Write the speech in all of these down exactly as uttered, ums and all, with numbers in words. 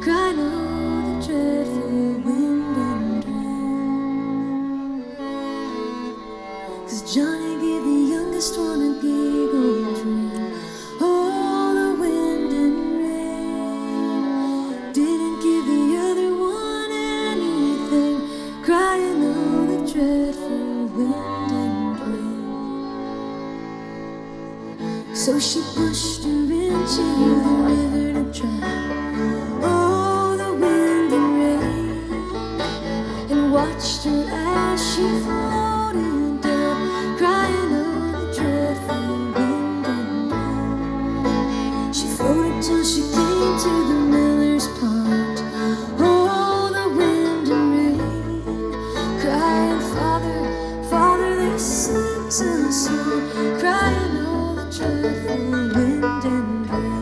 crying over the dreadful wind and rain. 'Cause Johnny gave the youngest one a big old dream. Oh, the wind and rain didn't give the other one anything, crying over the dreadful wind and rain. So she pushed her into the river to drown. Oh, the wind and rain, and watched her as she floated down, crying over the dreadful wind and rain. She floated till she came to the miller's pond. Oh, the wind and rain, crying, Father, Father, there's slips in the sun, crying over the dreadful wind and rain.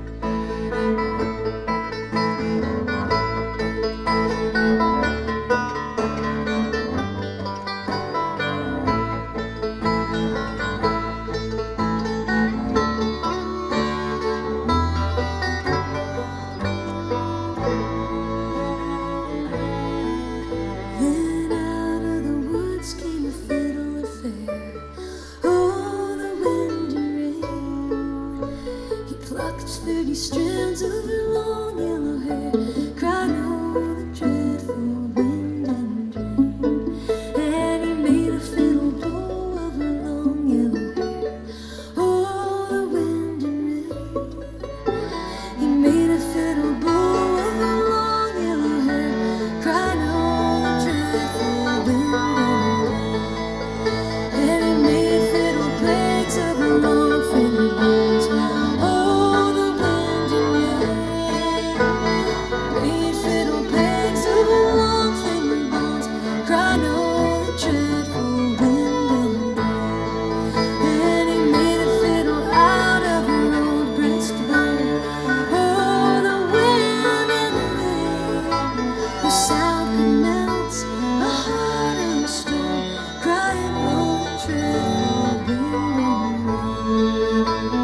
Then out of the woods came a fiddle affair. Oh, the wind and rain. He plucked thirty strands of her long yellow hair, cried over the dreadful wind and rain. And he made a fiddle blow of her long yellow hair. Oh, the wind and rain. He made a fiddle blow of her long yellow hair, cried over the dreadful wind and rain. And he made fiddle pegs of her long finger bones. Oh, the wind and rain made fiddle pegs of her long finger bones, cried over the dreadful wind and rain. And he made a fiddle out of her old breastbone. Oh, the wind and rain, whose sound could melt a heart of stone, crying over the dreadful wind and rain.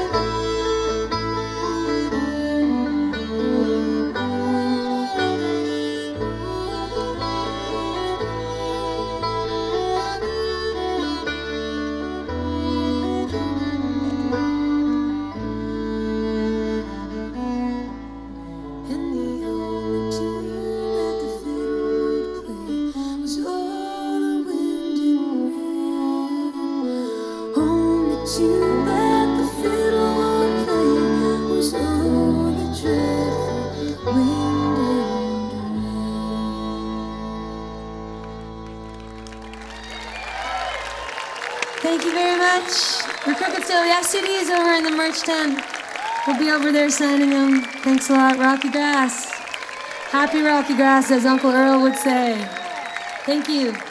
And the only tune that the fiddle would play was all the wind and rain. Only tune that the fiddle would play was all the dreadful wind and rain. Thank you very much. We're Crooked-Tail. We have C Ds over in the merch tent. We'll be over there signing them. Thanks a lot, Rocky Grass. Happy Rocky Grass, as Uncle Earl would say. Thank you.